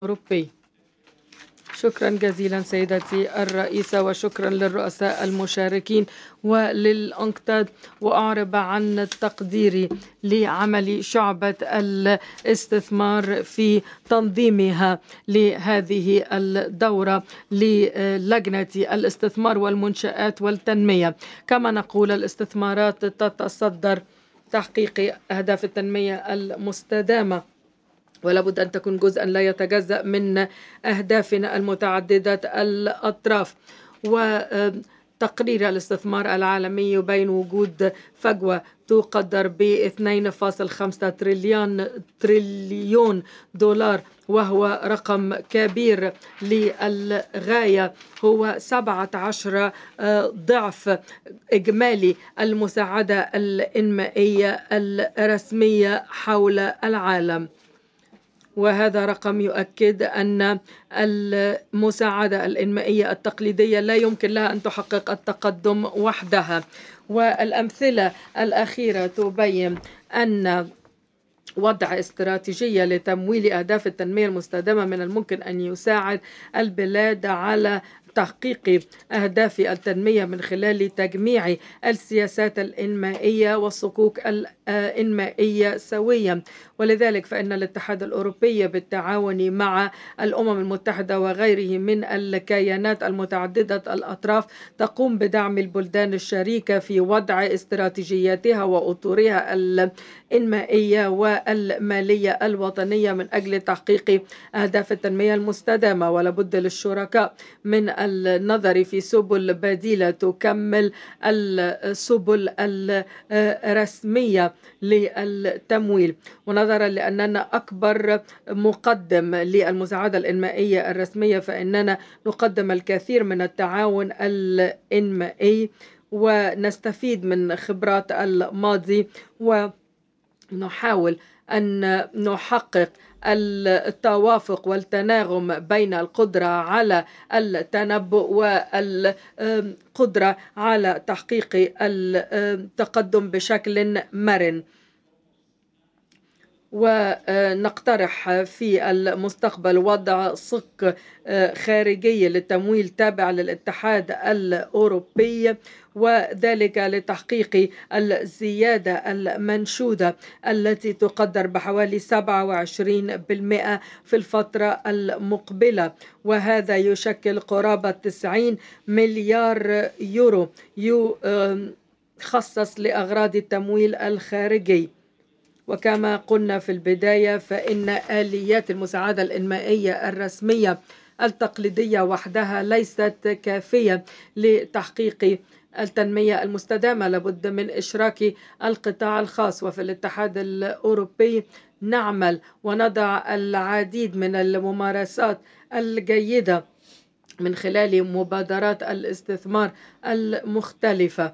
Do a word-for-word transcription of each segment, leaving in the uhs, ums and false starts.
أوروبي. شكرا جزيلا سيدتي الرئيسة، وشكرا للرؤساء المشاركين وللأنكتاد. وأعرب عن تقديري لعمل شعبة الاستثمار في تنظيمها لهذه الدورة للجنة الاستثمار والمنشآت والتنمية. كما نقول الاستثمارات تتصدر تحقيق أهداف التنمية المستدامة، ولا بد أن تكون جزءا لا يتجزأ من أهدافنا المتعددة الأطراف. وتقرير الاستثمار العالمي يبين وجود فجوة تقدر ب اثنين فاصلة خمسة تريليون تريليون دولار، وهو رقم كبير للغاية، هو سبعة عشر ضعف إجمالي المساعدة الإنمائية الرسمية حول العالم. وهذا رقم يؤكد أن المساعدة الإنمائية التقليدية لا يمكن لها أن تحقق التقدم وحدها. والأمثلة الأخيرة تبين أن وضع استراتيجية لتمويل أهداف التنمية المستدامة من الممكن أن يساعد البلاد على تحقيق أهداف التنمية من خلال تجميع السياسات الإنمائية والصكوك الإنمائية سويا. ولذلك فإن الاتحاد الأوروبي بالتعاون مع الأمم المتحدة وغيره من الكيانات المتعددة الأطراف تقوم بدعم البلدان الشريكة في وضع استراتيجياتها وأطورها الإنمائية والمالية الوطنية من أجل تحقيق أهداف التنمية المستدامة. ولابد للشركاء من النظر في سبل بديلة تكمل السبل الرسمية للتمويل. ونظرا لأننا أكبر مقدم للمساعدة الإنمائية الرسمية، فإننا نقدم الكثير من التعاون الإنمائي ونستفيد من خبرات الماضي، ونحاول أن نحقق التوافق والتناغم بين القدرة على التنبؤ والقدرة على تحقيق التقدم بشكل مرن. ونقترح في المستقبل وضع صك خارجي للتمويل تابع للاتحاد الأوروبي، وذلك لتحقيق الزيادة المنشودة التي تقدر بحوالي سبعة وعشرين بالمئة في الفترة المقبلة، وهذا يشكل قرابة تسعين مليار يورو يخصص لأغراض التمويل الخارجي. وكما قلنا في البداية فإن آليات المساعدة الإنمائية الرسمية التقليدية وحدها ليست كافية لتحقيق التنمية المستدامة، لابد من إشراك القطاع الخاص. وفي الاتحاد الأوروبي نعمل ونضع العديد من الممارسات الجيدة من خلال مبادرات الاستثمار المختلفة،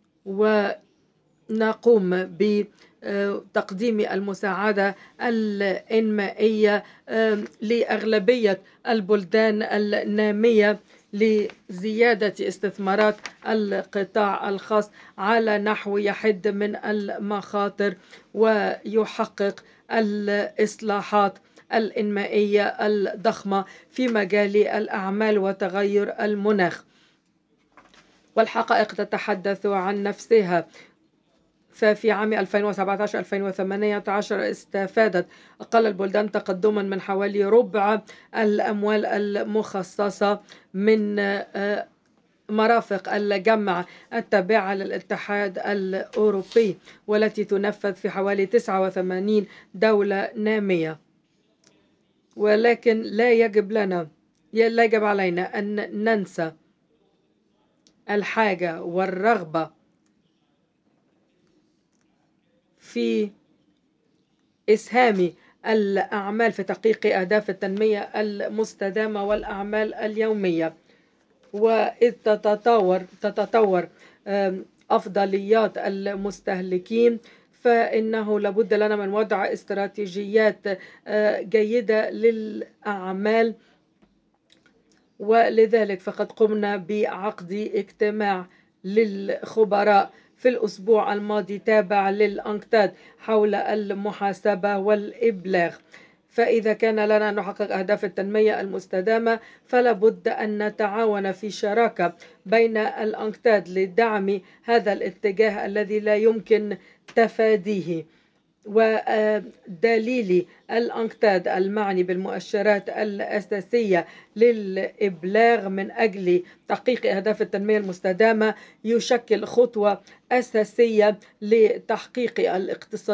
ونقوم ب تقديم المساعدة الإنمائية لأغلبية البلدان النامية لزيادة استثمارات القطاع الخاص على نحو يحد من المخاطر ويحقق الإصلاحات الإنمائية الضخمة في مجال الأعمال وتغير المناخ. والحقائق تتحدث عن نفسها. ففي عام ألفين وسبعة عشر ألفين وثمانية عشر استفادت أقل البلدان تقدما من حوالي ربع الأموال المخصصة من مرافق الجمع التابعة للاتحاد الأوروبي، والتي تنفذ في حوالي تسعة وثمانين دولة نامية. ولكن لا يجب لنا لا يجب علينا أن ننسى الحاجة والرغبة في إسهام الأعمال في تحقيق أهداف التنمية المستدامة والأعمال اليومية. وإذ تتطور تتطور أفضليات المستهلكين، فإنه لابد لنا من وضع استراتيجيات جيدة للأعمال. ولذلك فقد قمنا بعقد اجتماع للخبراء في الأسبوع الماضي تابع للأنكتاد حول المحاسبة والإبلاغ. فإذا كان لنا أن نحقق أهداف التنمية المستدامة فلا بد أن نتعاون في شراكة بين الأنكتاد لدعم هذا الاتجاه الذي لا يمكن تفاديه. ودليل الأنكتاد المعني بالمؤشرات الأساسية للإبلاغ من أجل تحقيق أهداف التنمية المستدامة يشكل خطوة أساسية لتحقيق الاقتصاد